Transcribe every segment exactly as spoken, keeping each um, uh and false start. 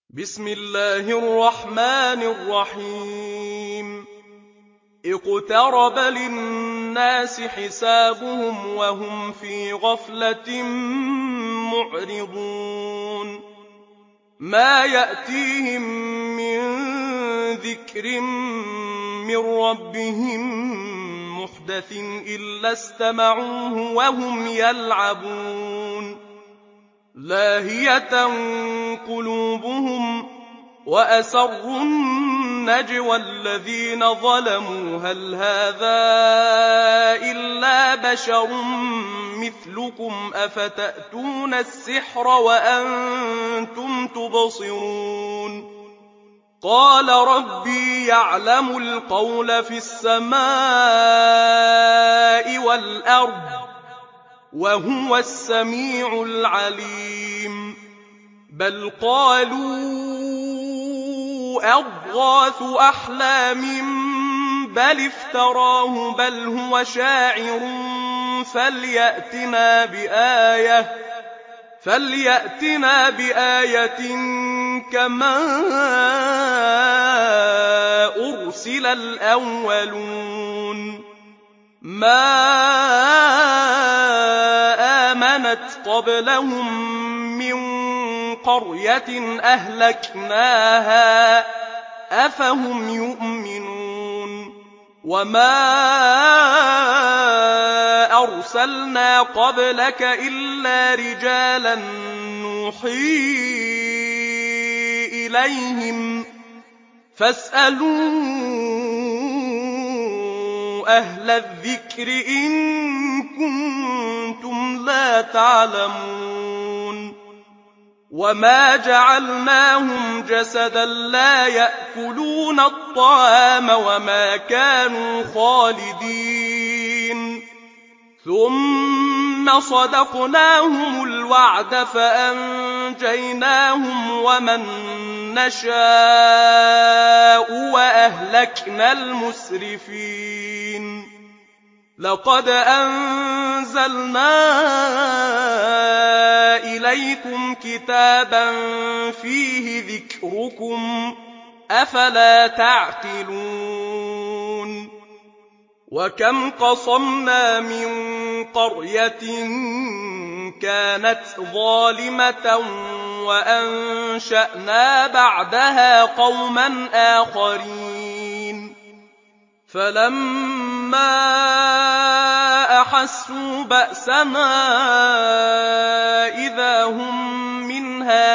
بسم الله الرحمن الرحيم اقترب للناس حسابهم وهم في غفلة معرضون ما يأتيهم من ذكر من ربهم محدث إلا استمعوه وهم يلعبون لاهية قلوبهم وأسروا النجوى الذين ظلموا هل هذا إلا بشر مثلكم أفتأتون السحر وأنتم تبصرون قال ربي يعلم القول في السماء والأرض وهو السميع العليم بل قالوا أضغاث أحلام بل افتراه بل هو شاعر فليأتنا بآية فليأتنا بآية كما أرسل الأولون ما آمنت قبلهم من قرية أهلكناها أفهم يؤمنون وما أرسلنا قبلك إلا رجالا نوحي إليهم فاسألوا أهل الذكر إن كنتم لا تعلمون وما جعلناهم جسدا لا يأكلون الطعام وما كانوا خالدين ثم صدقناهم الوعد فأنجيناهم ومن نشاء وأهلكنا المسرفين لقد أنزلنا إليكم كتابا فيه ذكركم أفلا تعقلون وكم قصمنا من قرية كانت ظالمة وأنشأنا بعدها قوما آخرين فلما أحسوا بأسنا إذا هم منها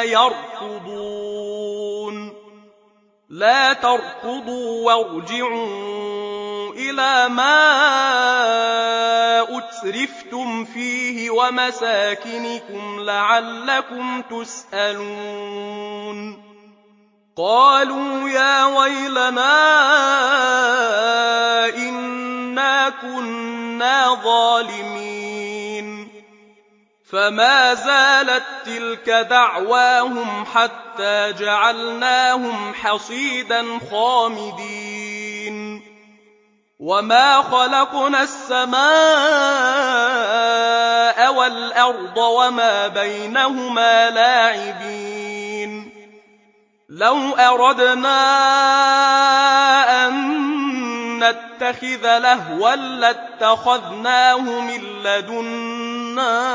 يركضون لا تركضوا وارجعوا إلى ما أترفتم فيه ومساكنكم لعلكم تسألون قالوا يا ويلنا إنا كنا ظالمين فما زالت تلك دعواهم حتى جعلناهم حصيدا خامدين وما خلقنا السماء والأرض وما بينهما لاعبين لو أردنا أن نتخذ لهوا لاتخذناه من لدنا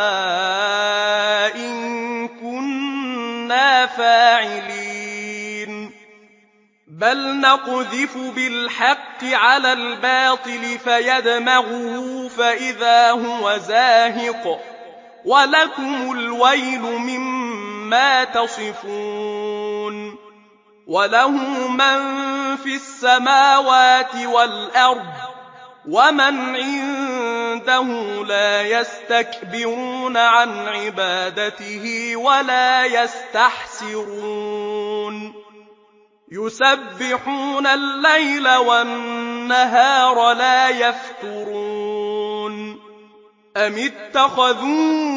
إن كنا فاعلين بل نقذف بالحق على الباطل فيدمغه فإذا هو زاهق ولكم الويل مما تصفون وله من في السماوات والأرض ومن عنده لا يستكبرون عن عبادته ولا يستحسرون يسبحون الليل والنهار لا يفترون أم اتخذوا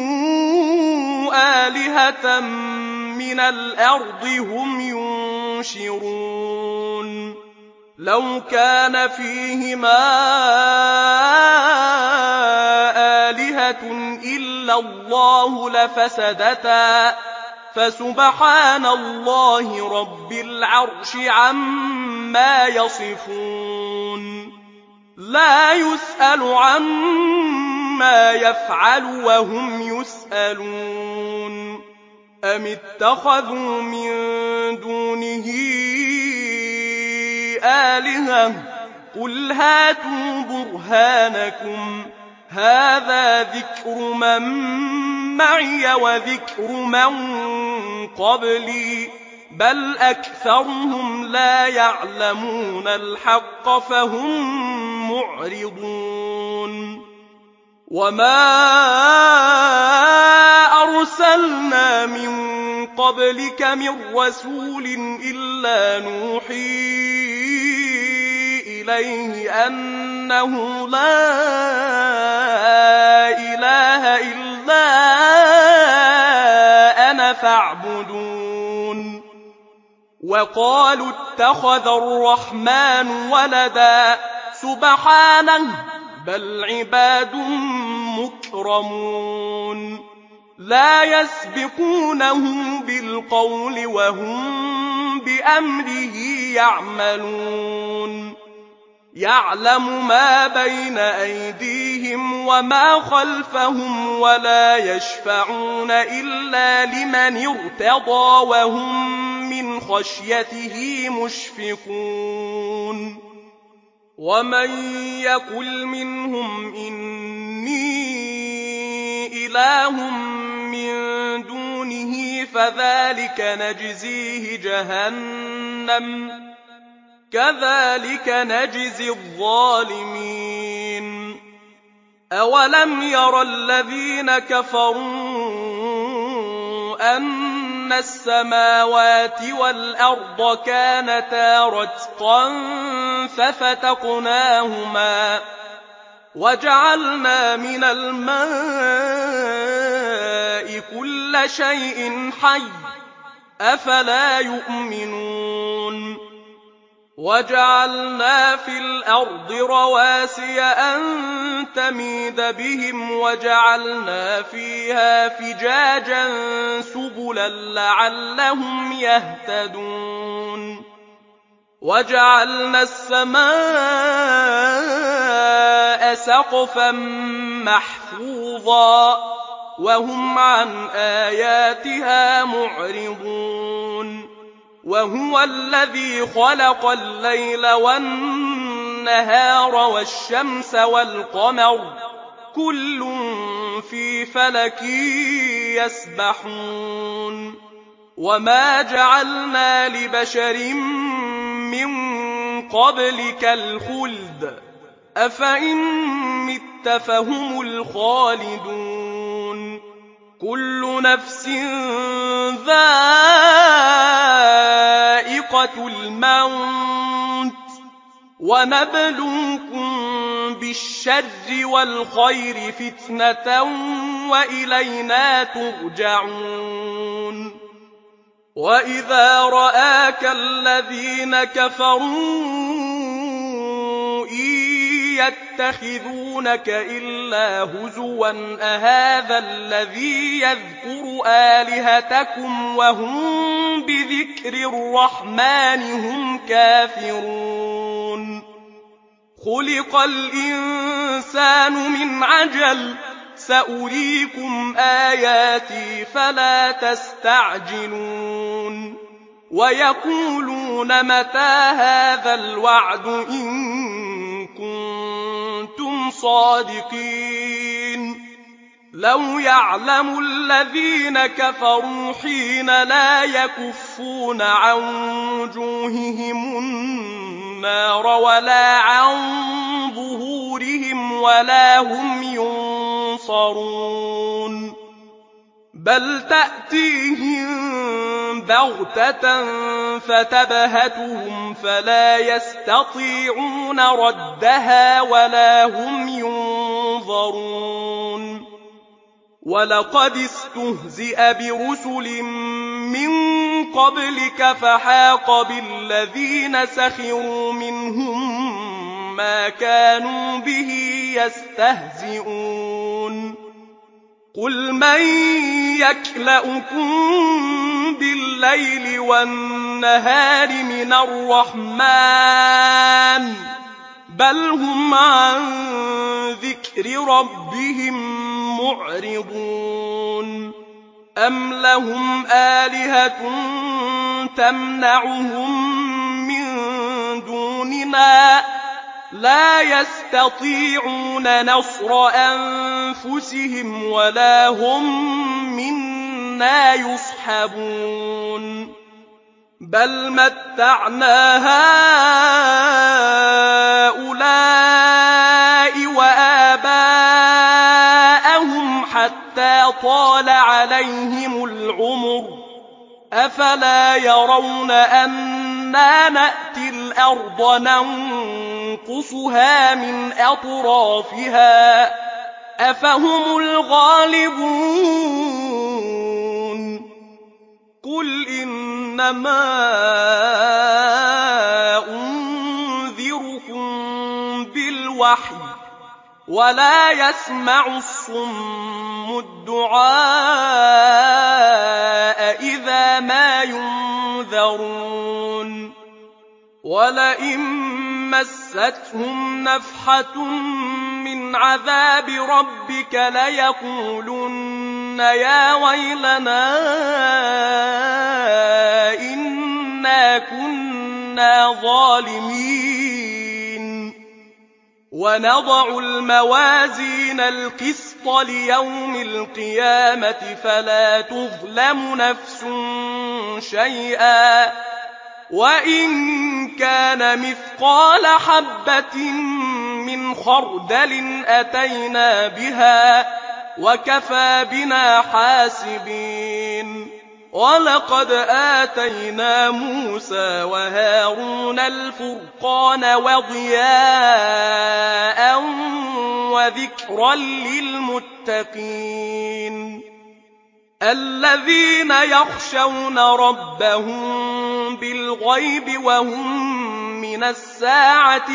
آلهة من الأرض هم ينشرون لو كان فيهما آلهة إلا الله لفسدتا فسبحان الله رب العرش عما يصفون لا يسأل عما يفعل وهم يسألون أم اتخذوا من دونه آلهة قل هاتوا برهانكم هذا ذكر من معي وذكر من قبلي بل أكثرهم لا يعلمون الحق فهم معرضون وما أرسلنا من قبلك من رسول إلا نوحي إليه أنه لا إله إلا أنا فاعبدون وقالوا اتخذ الرحمن ولدا سبحانه بل عباد مكرمون لا يسبقونه بالقول وهم بأمره يعملون يعلم ما بين أيديهم وما خلفهم ولا يشفعون إلا لمن ارتضى وهم من خشيته مشفقون ومن يقل منهم إني إله من دونه فذلك نجزيه جهنم كذلك نجزي الظالمين أولم ير الذين كفروا أن السماوات والأرض كانتا رتقا ففتقناهما وجعلنا من الماء كل شيء حي أفلا يؤمنون وجعلنا في الأرض رواسي أن تميد بهم وجعلنا فيها فجاجا سبلا لعلهم يهتدون وجعلنا السماء سقفا محفوظا وهم عن آياتها معرضون وهو الذي خلق الليل والنهار والشمس والقمر كل في فلك يسبحون وما جعلنا لبشر من قبلك الخلد أفإن مت فهم الخالدون كل نفس ذائقة الموت ونبلوكم بالشر والخير فتنة وإلينا ترجعون وإذا رآك الذين كفروا إن يتخذونك إلا هزوا أهذا الذي يذكر آلهتكم وهم بذكر الرحمن هم كافرون خلق الإنسان من عجل سأريكم آياتي فلا تستعجلون ويقولون متى هذا الوعد إن كنتم صادقين لو يعلم الذين كفروا حين لا يكفون عن وجوههم النار ولا عن ظهورهم ولا هم ينصرون بل تأتيهم بغتة فتبهتهم فلا يستطيعون ردها ولا هم ينظرون ولقد استهزئ برسل من قبلك فحاق بالذين سخروا منهم ما كانوا به يستهزئون قل من يكلؤكم بالليل والنهار من الرحمن بل هم عن ذكر ربهم معرضون أم لهم آلهة تمنعهم من دوننا لا يستطيعون نصر أنفسهم ولا هم منا يصحبون بل متعنا هؤلاء وآباءهم حتى طال عليهم العمر أفلا يرون أنا نأتي الأرض ننقصها من أطرافها أفهم الغالبون قل إنما أنذركم بالوحي ولا يسمع الصم الدعاء إذا ما ينذرون ولئن مستهم نفحة من عذاب ربك ليقولن يا ويلنا إنا كنا ظالمين ونضع الموازين القسط ليوم القيامة فلا تظلم نفس شيئا وإن كان مثقال حبة من خردل أتينا بها وكفى بنا حاسبين ولقد آتينا موسى وهارون الفرقان وضياء وذكرا للمتقين الذين يخشون ربهم بالغيب وهم من الساعة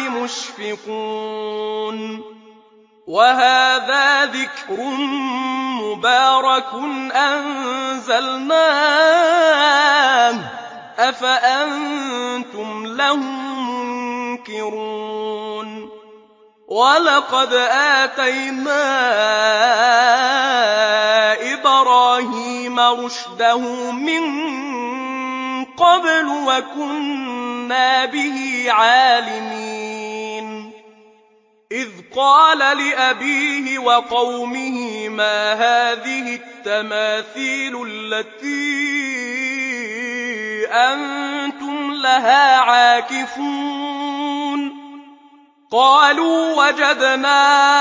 مشفقون وهذا ذكر مبارك أنزلناه أفأنتم له منكرون ولقد آتينا إبراهيم رشده من قبل وكنا به عالمين إذ قال لأبيه وقومه ما هذه التماثيل التي أنتم لها عاكفون قالوا وجدنا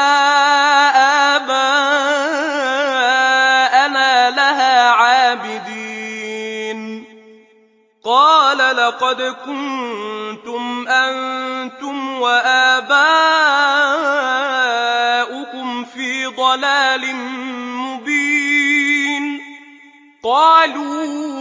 آباءنا لها عابدين قال لقد كنتم أنتم وآباؤكم في ضلال مبين قالوا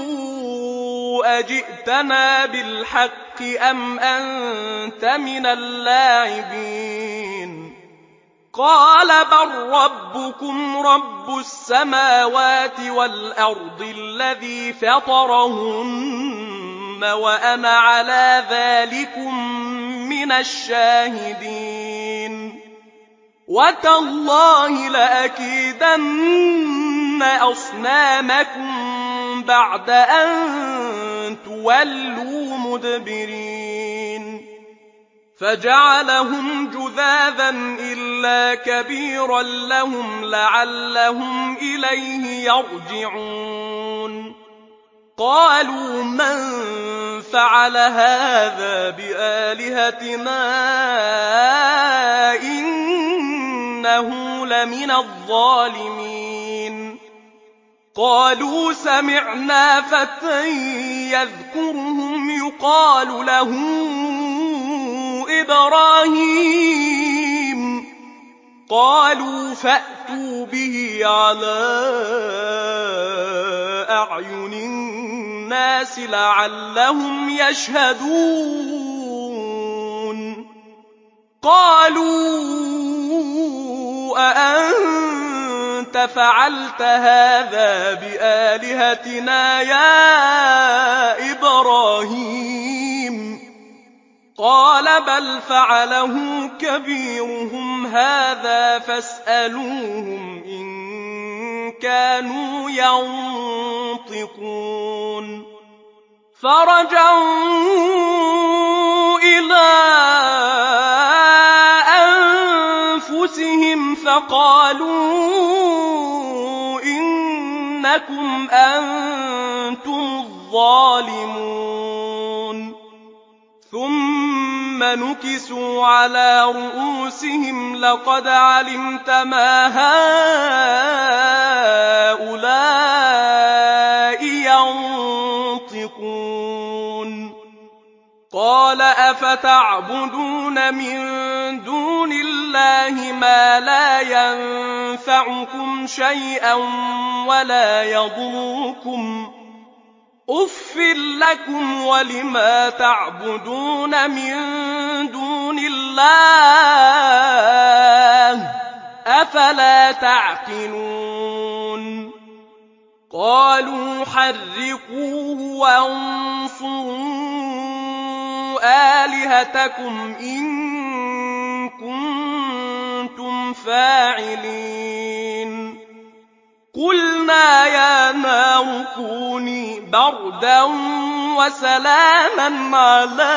أجئتنا بالحق أم أنت من اللاعبين قال بل ربكم رب السماوات والأرض الذي فطرهن وأنا على ذلكم من الشاهدين وتالله لأكيدن أصنامكم بعد أن تولوا مدبرين فجعلهم جذاذا إلا كبيرا لهم لعلهم إليه يرجعون قالوا من فعل هذا بآلهتنا إنه لمن الظالمين قالوا سمعنا فتى يذكرهم يقال له إبراهيم قالوا فأتوا به على أعين الناس لعلهم يشهدون قالوا أأنت كنت فعلت هذا بآلهتنا يا إبراهيم قال بل فعله كبيرهم هذا فاسألوهم إن كانوا ينطقون فرجعوا إلى أنفسهم فقالوا إنكم أنتم الظالمون ثم نكسوا على رؤوسهم لقد علمت ما هؤلاء ينطقون قال أفتعبدون من دون الله ما لا ينفعكم شيئا ولا يضركم أُفٍّ لكم ولما تعبدون من دون الله أفلا تعقلون قالوا حرقوه وانصروا آلهتكم إن كنتم فاعلين قلنا يا نار كوني بردا وسلاما على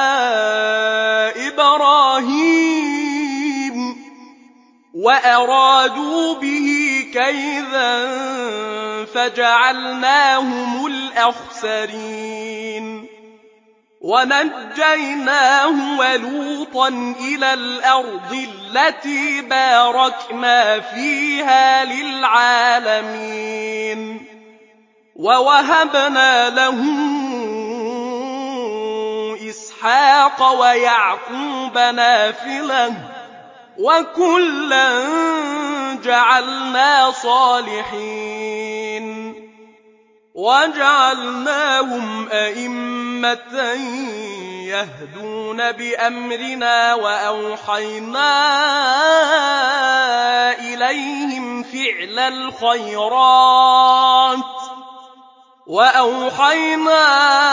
إبراهيم وأرادوا به كيدا فجعلناهم الأخسرين ونجيناه ولوطا إلى الأرض التي باركنا فيها للعالمين ووهبنا له إسحاق ويعقوب نافلة وكلا جعلنا صالحين وجعلناهم أئمة يهدون بأمرنا وأوحينا إليهم فعل الخيرات وأوحينا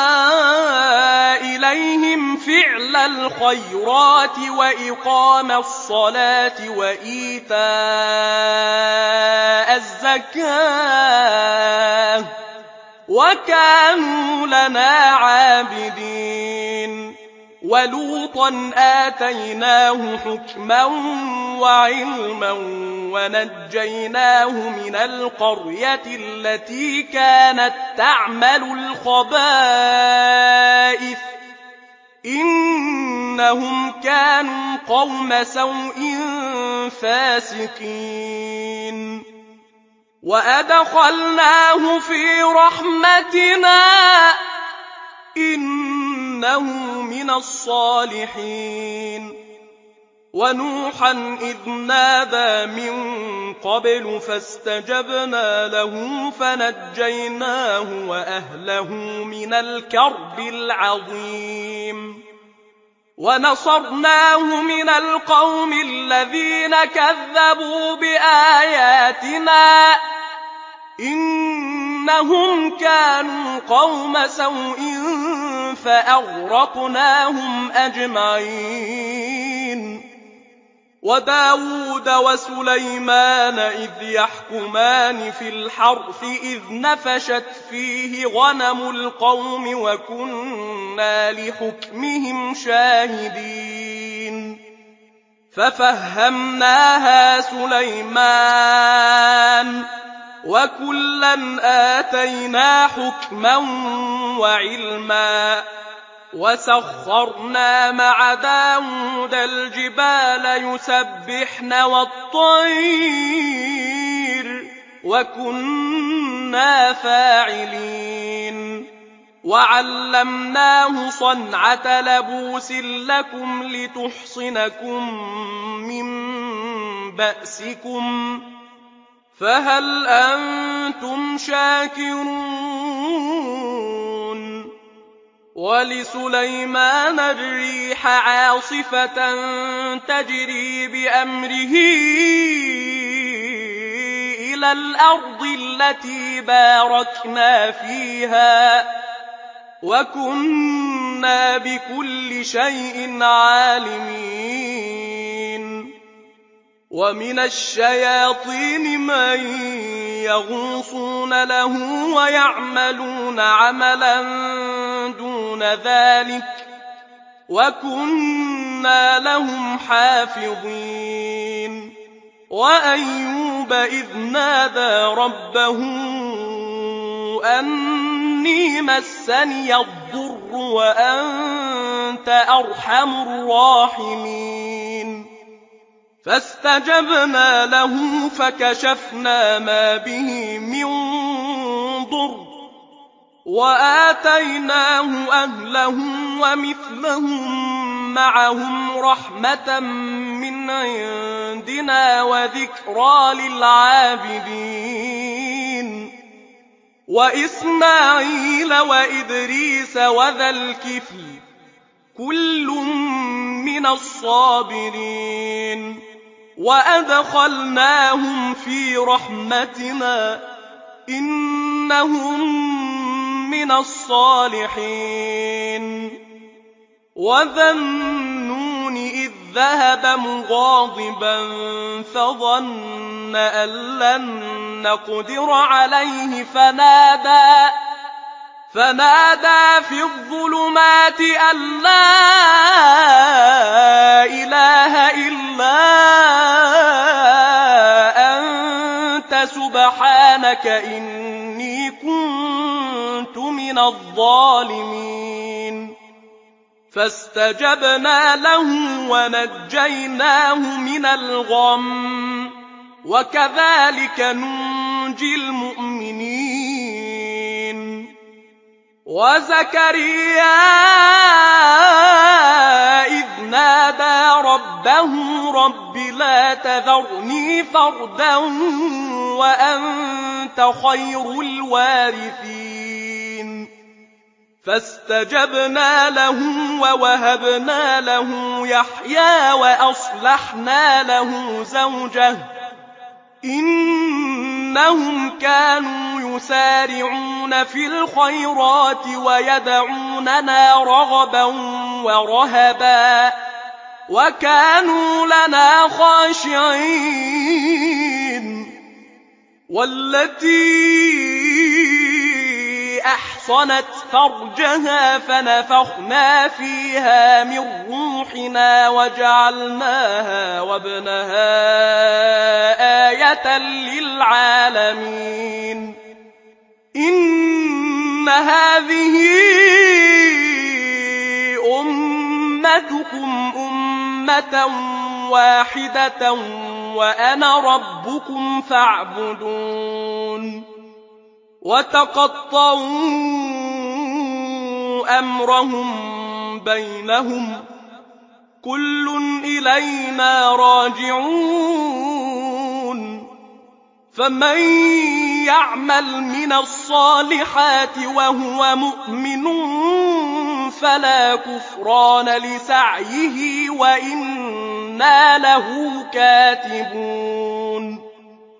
إليهم فعل الخيرات وإقام الصلاة وإيتاء الزكاة وكانوا لنا عابدين ولوطا آتيناه حكما وعلما ونجيناه من القرية التي كانت تعمل الخبائث إنهم كانوا قوم سوء فاسقين وأدخلناه في رحمتنا إنه من الصالحين ونوحا إذ نادى من قبل فاستجبنا له فنجيناه وأهله من الكرب العظيم ونصرناه من القوم الذين كذبوا بآياتنا إنهم كانوا قوم سوء فأغرقناهم أجمعين وداود وسليمان إذ يحكمان في الحرث إذ نفشت فيه غنم القوم وكنا لحكمهم شاهدين ففهمناها سليمان وكلا آتينا حكما وعلما وسخرنا مع داود الجبال يسبحن والطير وكنا فاعلين وعلمناه صنعة لبوس لكم لتحصنكم من بأسكم فهل أنتم شاكرون ولسليمان الريح عاصفة تجري بأمره إلى الأرض التي باركنا فيها وكنا بكل شيء عالمين ومن الشياطين من يغوصون له ويعملون عملا دون ذلك وكنا لهم حافظين وأيوب إذ نادى ربه أني مسني الضر وأنت أرحم الراحمين فاستجبنا له فكشفنا ما به من ضر وآتيناه أهله ومثلهم معهم رحمة من عندنا وذكرى للعابدين وإسماعيل وإدريس وذا الكفل كل من الصابرين وأدخلناهم في رحمتنا إنهم من الصالحين وذا النون إذ ذهب مغاضبا فظن أن لن نقدر عليه فنادى فنادى في الظلمات أن لا إله إلا أنت سبحانك إني كنت من الظالمين فاستجبنا له ونجيناه من الغم وكذلك ننجي المؤمنين وزكريا إذ نادى ربه رب لا تذرني فردا وأنت خير الوارثين فاستجبنا له ووهبنا له يحيى وأصلحنا له زوجه إنهم كانوا يسارعون في الخيرات ويدعوننا رغبا ورهبا وكانوا لنا خاشعين والتي أحصنت فرجها فنفخنا فيها من روحنا وجعلناها وابنها آية للعالمين إن هذه أمتكم أمة واحدة وأنا ربكم فاعبدون وتقطعوا أمرهم بينهم كل إلينا راجعون فمن يعمل من الصالحات وهو مؤمن فلا كفران لسعيه وإنا له كاتبون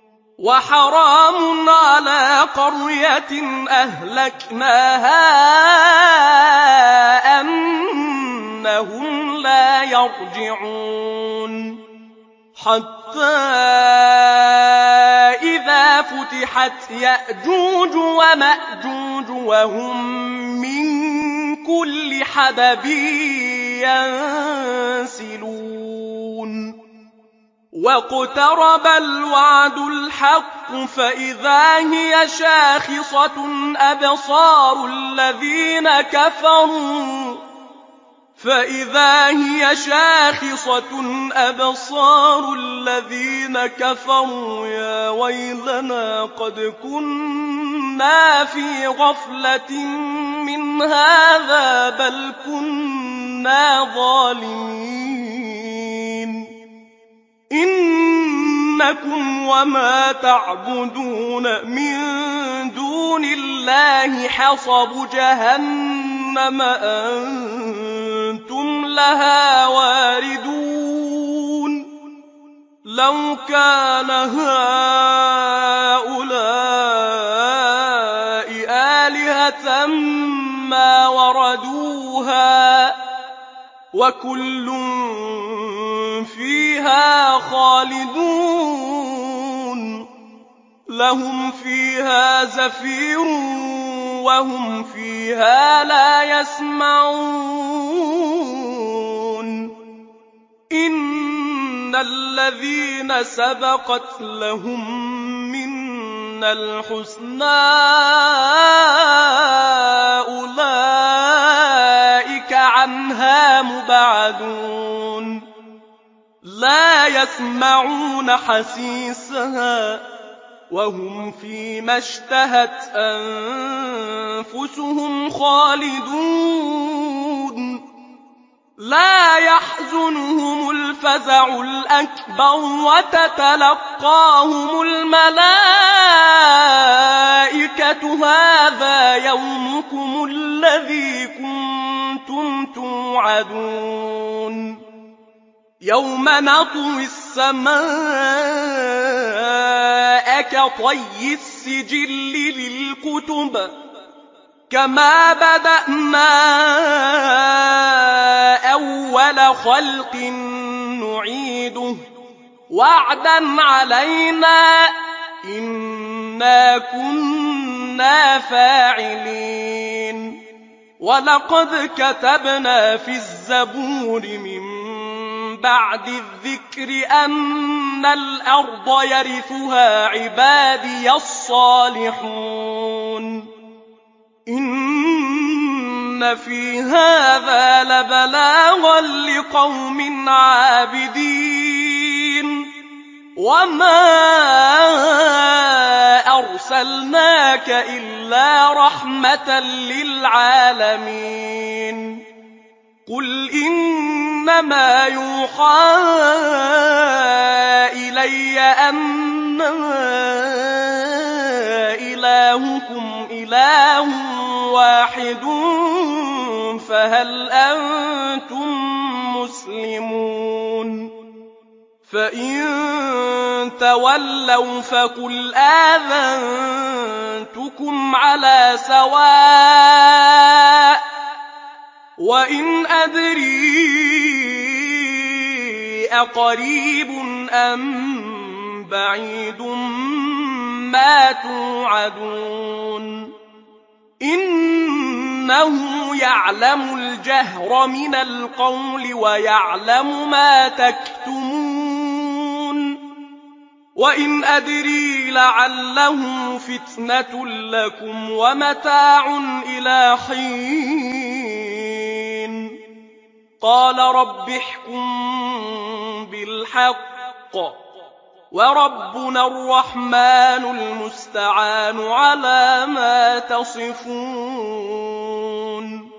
وحرام على قرية أهلكناها أنهم لا يرجعون حتى إذا فتحت يأجوج ومأجوج وهم من كل حدب ينسلون واقترب الوعد الحق فإذا هي شاخصة أبصار الذين كفروا فإذا هي شاخصة أبصار الذين كفروا يا ويلنا قد كنا في غفلة من هذا بل كنا ظالمين إنكم وما تعبدون من دون الله حصب جهنم أنتم لها واردون لو كان هؤلاء آلهة ما وردوها وكل فيها خالدون لهم فيها زفير وهم فيها لا يسمعون إن الذين سبقت لهم منا الحسنى أولئك عنها مبعدون لا يسمعون حسيسها وهم فيما اشتهت أنفسهم خالدون لا يحزنهم الفزع الأكبر وتتلقاهم الملائكة هذا يومكم الذي كنتم توعدون يوم نطوي السماء كطي السجل للكتب كما بدأنا أول خلق نعيده وعدا علينا إنا كنا فاعلين ولقد كتبنا في الزبور من بعد الذكر أن الأرض يرثها عبادي الصالحون إن في هذا لبلاغا لقوم عابدين وما أرسلناك إلا رحمة للعالمين قل إنما يوحى إلي أنما إلهكم إله واحد فهل أنتم مسلمون فإن تولوا فقل آذنتكم على سواء وإن أدري أقريب أم بعيد ما توعدون إنه يعلم الجهر من القول ويعلم ما تكتمون وإن أدري لعله فتنة لكم ومتاع إلى حين قال رب احكم بالحق وربنا الرحمن المستعان على ما تصفون